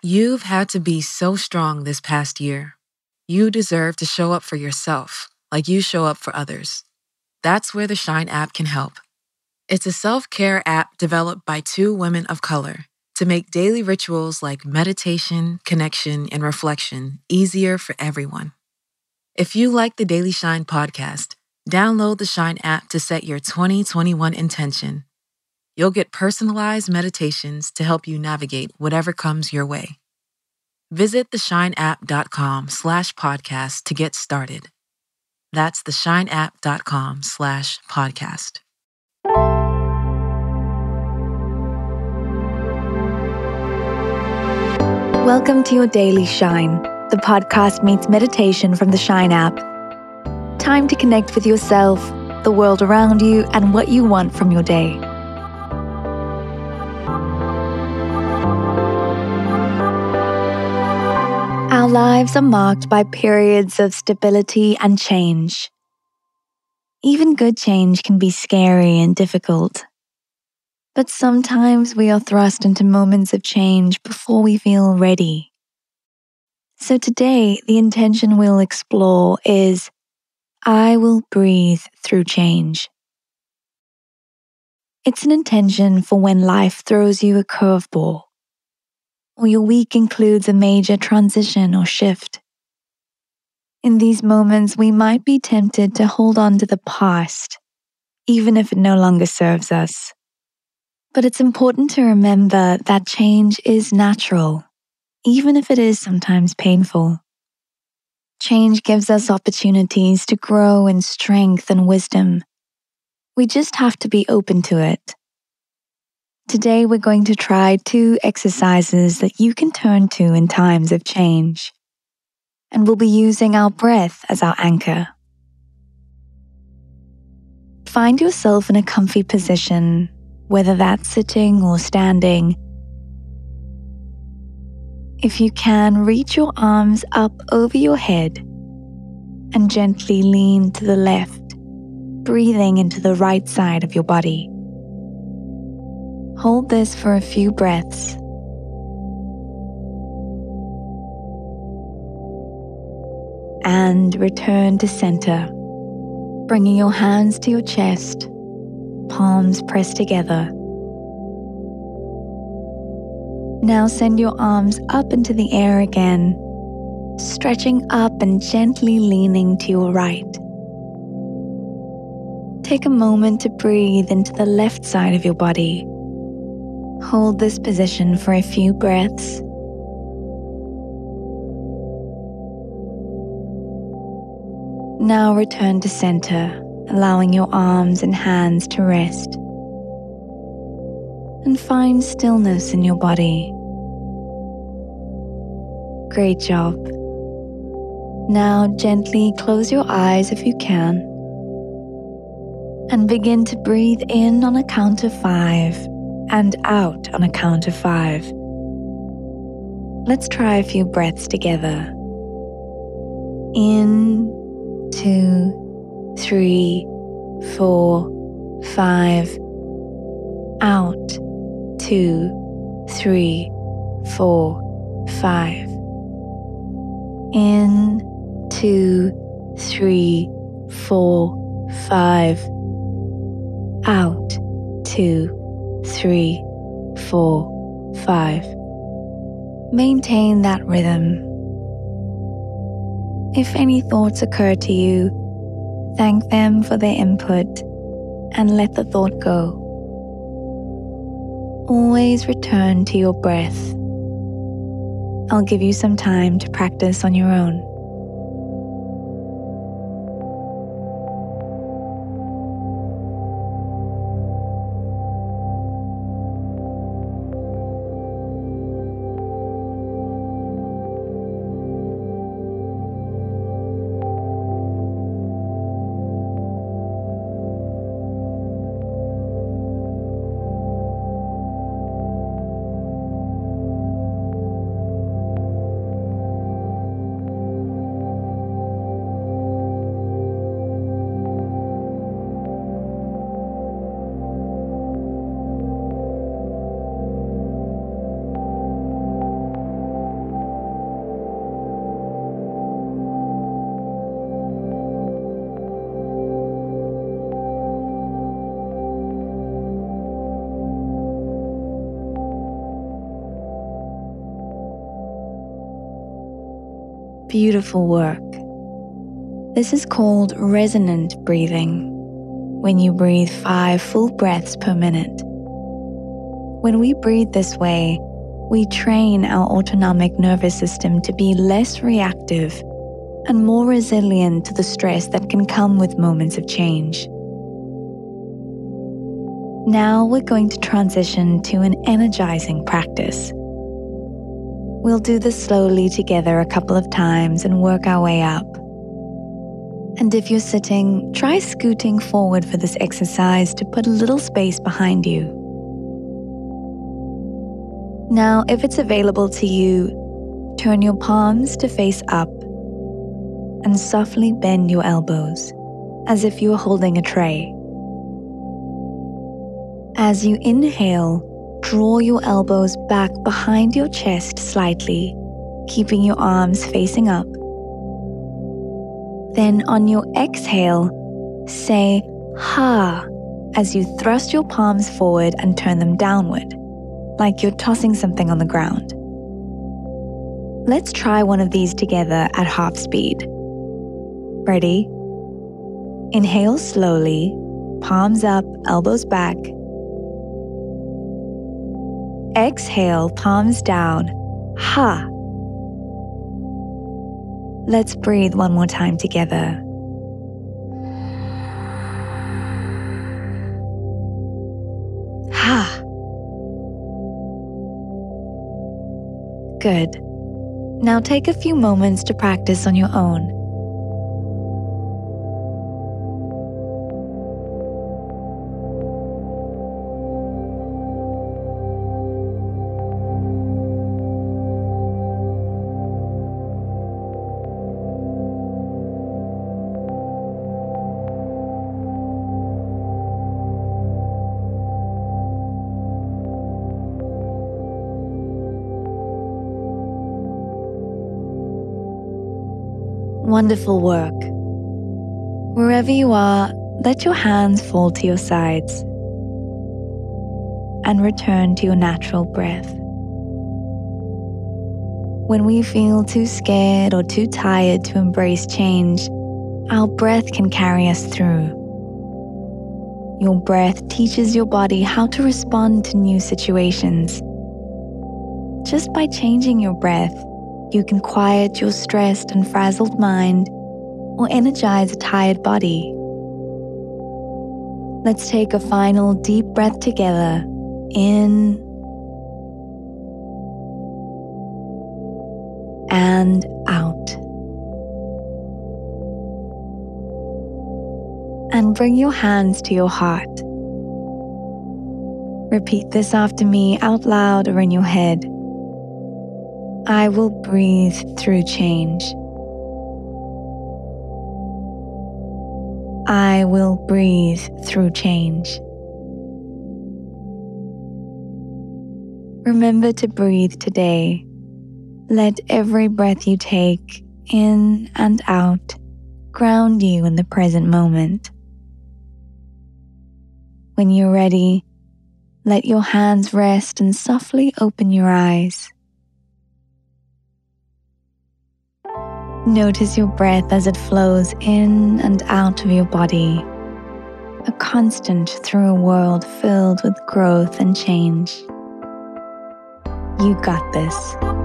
You've had to be so strong this past year. You deserve to show up for yourself, like you show up for others. That's where the Shine app can help. It's a self-care app developed by two women of color to make daily rituals like meditation, connection, and reflection easier for everyone. If you like the Daily Shine podcast, download the Shine app to set your 2021 intention. You'll get personalized meditations to help you navigate whatever comes your way. Visit theshineapp.com/podcast to get started. That's theshineapp.com/podcast. Welcome to your Daily Shine. The podcast meets meditation from the Shine app. Time to connect with yourself, the world around you, and what you want from your day. Our lives are marked by periods of stability and change. Even good change can be scary and difficult. But sometimes we are thrust into moments of change before we feel ready. So today, the intention we'll explore is, I will breathe through change. It's an intention for when life throws you a curveball, or your week includes a major transition or shift. In these moments, we might be tempted to hold on to the past, even if it no longer serves us. But it's important to remember that change is natural, even if it is sometimes painful. Change gives us opportunities to grow in strength and wisdom. We just have to be open to it. Today, we're going to try 2 exercises that you can turn to in times of change. And we'll be using our breath as our anchor. Find yourself in a comfy position, whether that's sitting or standing. If you can, reach your arms up over your head and gently lean to the left, breathing into the right side of your body. Hold this for a few breaths. And return to center, bringing your hands to your chest, palms pressed together. Now send your arms up into the air again, stretching up and gently leaning to your right. Take a moment to breathe into the left side of your body. Hold this position for a few breaths. Now return to center, allowing your arms and hands to rest. And find stillness in your body. Great job. Now gently close your eyes if you can. And begin to breathe in on a count of 5 and out on a count of 5. Let's try a few breaths together. In, 2, 3, 4, 5. Out, 2, 3, 4, 5. In, 2, 3, 4, 5. Out, 2, 3, 4, 5. Maintain that rhythm. If any thoughts occur to you, thank them for their input and let the thought go. Always return to your breath. I'll give you some time to practice on your own. Beautiful work. This is called resonant breathing, when you breathe 5 full breaths per minute. When we breathe this way, we train our autonomic nervous system to be less reactive and more resilient to the stress that can come with moments of change. Now we're going to transition to an energizing practice. We'll do this slowly together a couple of times and work our way up. And if you're sitting, try scooting forward for this exercise to put a little space behind you. Now, if it's available to you, turn your palms to face up and softly bend your elbows as if you were holding a tray. As you inhale, draw your elbows back behind your chest slightly, keeping your arms facing up. Then on your exhale, say "ha" as you thrust your palms forward and turn them downward, like you're tossing something on the ground. Let's try one of these together at half speed. Ready? Inhale slowly, palms up, elbows back. Exhale, palms down, ha. Let's breathe one more time together. Ha. Good. Now take a few moments to practice on your own. Wonderful work. Wherever you are, let your hands fall to your sides and return to your natural breath. When we feel too scared or too tired to embrace change, our breath can carry us through. Your breath teaches your body how to respond to new situations. Just by changing your breath, you can quiet your stressed and frazzled mind or energize a tired body. Let's take a final deep breath together. In and out. And bring your hands to your heart. Repeat this after me out loud or in your head. I will breathe through change. I will breathe through change. Remember to breathe today. Let every breath you take, in and out, ground you in the present moment. When you're ready, let your hands rest and softly open your eyes. Notice your breath as it flows in and out of your body, a constant through a world filled with growth and change. You got this.